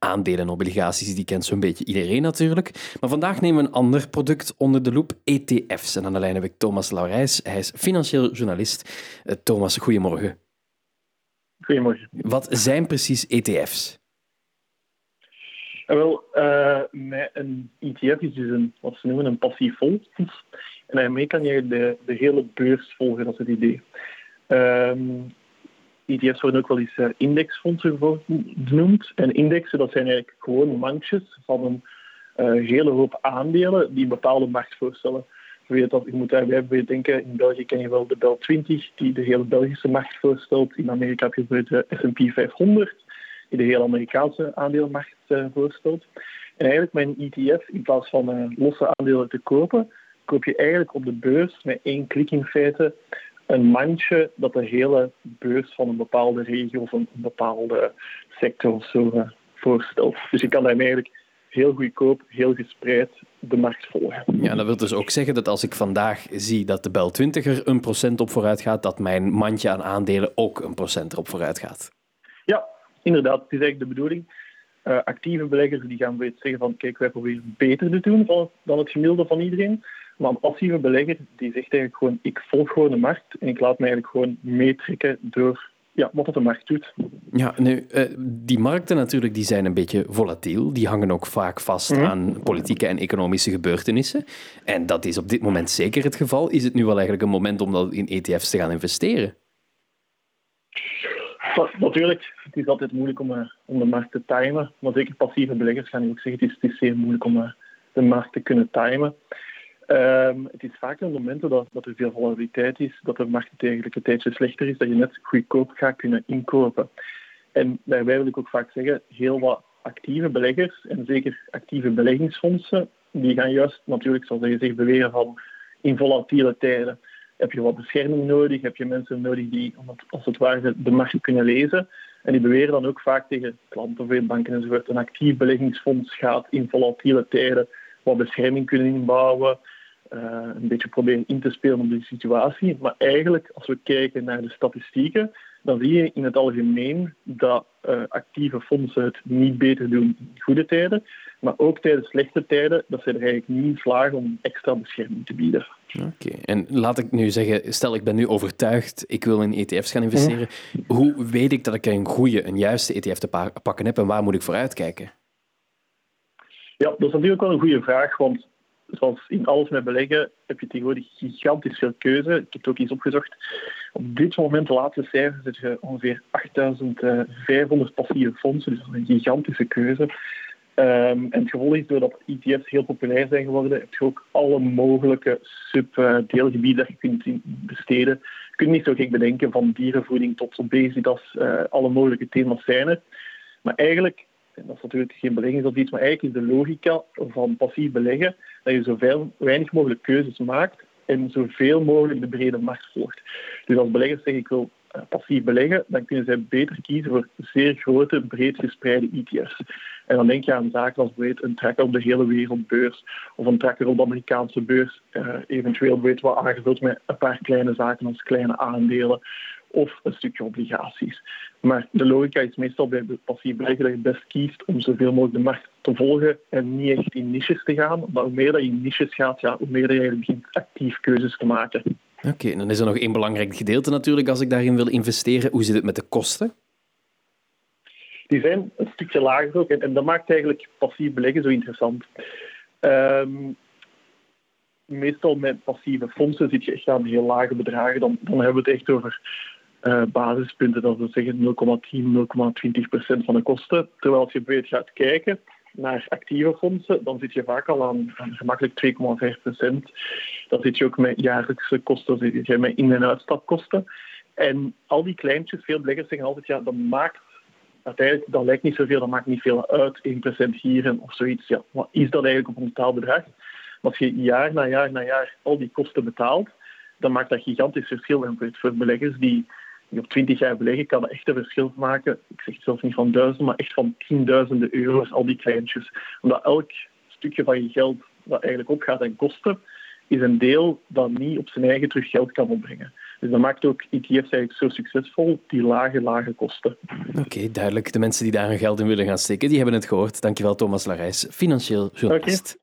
aandelen en obligaties, die kent zo'n beetje iedereen natuurlijk. Maar vandaag nemen we een ander product onder de loep, ETF's. En aan de lijn heb ik Thomas Laurijs. Hij is financieel journalist. Thomas, goedemorgen. Goedemorgen. Wat zijn precies ETF's? Een ETF is dus wat ze noemen een passief fonds. En daarmee kan je de hele beurs volgen, dat is het idee. ETF's worden ook wel eens indexfondsen genoemd. En indexen, dat zijn eigenlijk gewoon mandjes van een hele hoop aandelen die een bepaalde markt voorstellen. Je moet daarbij denken, in België ken je wel de BEL 20, die de hele Belgische markt voorstelt. In Amerika heb je de S&P 500, die de hele Amerikaanse aandelenmarkt voorstelt. En eigenlijk met een ETF, in plaats van losse aandelen te kopen, koop je eigenlijk op de beurs met één klik in feite een mandje dat de hele beurs van een bepaalde regio of een bepaalde sector of zo voorstelt. Dus je kan daarmee eigenlijk heel goedkoop, heel gespreid de markt volgen. Ja, dat wil dus ook zeggen dat als ik vandaag zie dat de BEL 20 er 1% op vooruit gaat, dat mijn mandje aan aandelen ook 1% erop vooruit gaat. Ja, inderdaad. Het is eigenlijk de bedoeling. Actieve beleggers die gaan zeggen van kijk, wij proberen beter te doen dan het gemiddelde van iedereen. Maar een passieve belegger die zegt eigenlijk gewoon ik volg gewoon de markt en ik laat me eigenlijk gewoon meetrekken door wat de markt doet. Ja, nu, die markten natuurlijk die zijn een beetje volatiel. Die hangen ook vaak vast aan politieke en economische gebeurtenissen. En dat is op dit moment zeker het geval. Is het nu wel eigenlijk een moment om in ETF's te gaan investeren? Natuurlijk, het is altijd moeilijk om de markt te timen. Maar zeker passieve beleggers gaan ook zeggen het is zeer moeilijk om de markt te kunnen timen. Het is vaak op momenten dat er veel volatiliteit is, dat de markt eigenlijk een tijdje slechter is, dat je net goedkoop gaat kunnen inkopen. En daarbij wil ik ook vaak zeggen, heel wat actieve beleggers, en zeker actieve beleggingsfondsen, die gaan juist natuurlijk, zoals je zegt, beweren van in volatiele tijden heb je wat bescherming nodig, heb je mensen nodig die, als het ware, de markt kunnen lezen. En die beweren dan ook vaak tegen klanten of banken enzovoort, een actief beleggingsfonds gaat in volatiele tijden wat bescherming kunnen inbouwen, een beetje proberen in te spelen op die situatie. Maar eigenlijk, als we kijken naar de statistieken, dan zie je in het algemeen dat actieve fondsen het niet beter doen in goede tijden, maar ook tijdens slechte tijden, dat ze er eigenlijk niet in slagen om extra bescherming te bieden. Oké. En laat ik nu zeggen, stel ik ben nu overtuigd, ik wil in ETF's gaan investeren. Hoe weet ik dat ik een juiste ETF te pakken heb en waar moet ik voor uitkijken? Ja, dat is natuurlijk wel een goede vraag, want zoals in alles met beleggen heb je tegenwoordig gigantisch veel keuze. Ik heb het ook eens opgezocht. Op dit moment, de laatste cijfers, zit je ongeveer 8.500 passieve fondsen, dus dat is een gigantische keuze. En het gevolg is, doordat ETF's heel populair zijn geworden, heb je ook alle mogelijke subdeelgebieden dat je kunt besteden. Je kunt niet zo gek bedenken, van dierenvoeding tot obesitas, alle mogelijke thema's zijn er. Maar eigenlijk, en dat is natuurlijk geen beleggingsadvies, maar eigenlijk is de logica van passief beleggen dat je zoveel weinig mogelijk keuzes maakt en zoveel mogelijk de brede markt volgt. Dus als beleggers zeggen ik wil passief beleggen, dan kunnen zij beter kiezen voor zeer grote, breed gespreide ETF's. En dan denk je aan zaken als een tracker op de hele wereldbeurs of een tracker op de Amerikaanse beurs, eventueel wat aangevuld met een paar kleine zaken als kleine aandelen of een stukje obligaties. Maar de logica is meestal bij passief beleggen dat je best kiest om zoveel mogelijk de markt te volgen en niet echt in niches te gaan. Maar hoe meer dat je in niches gaat, hoe meer dat je eigenlijk begint actief keuzes te maken. Oké, en dan is er nog één belangrijk gedeelte natuurlijk als ik daarin wil investeren. Hoe zit het met de kosten? Die zijn een stukje lager ook en dat maakt eigenlijk passief beleggen zo interessant. Meestal met passieve fondsen zit je echt aan heel lage bedragen. Dan hebben we het echt over basispunten, dat wil zeggen 0,10, 0,20% van de kosten. Terwijl als je breed gaat kijken naar actieve fondsen, dan zit je vaak al aan gemakkelijk 2,5%. Dan zit je ook met jaarlijkse kosten, zit je met in- en uitstapkosten. En al die kleintjes, veel beleggers zeggen altijd, uiteindelijk, dat lijkt niet zoveel, dat maakt niet veel uit, 1% hier of zoiets. Ja, wat is dat eigenlijk op een totaalbedrag? Maar als je jaar na jaar al die kosten betaalt, dan maakt dat gigantisch verschil. En voor beleggers die op 20 jaar beleggen, kan dat echt een verschil maken. Ik zeg het zelfs niet van duizenden, maar echt van tienduizenden euro's, al die kleintjes. Omdat elk stukje van je geld dat eigenlijk opgaat aan kosten, is een deel dat niet op zijn eigen terug geld kan opbrengen. Dus dat maakt ook ETF's eigenlijk zo succesvol, die lage kosten. Oké, duidelijk. De mensen die daar hun geld in willen gaan steken, die hebben het gehoord. Dankjewel, Thomas Larijs, financieel journalist.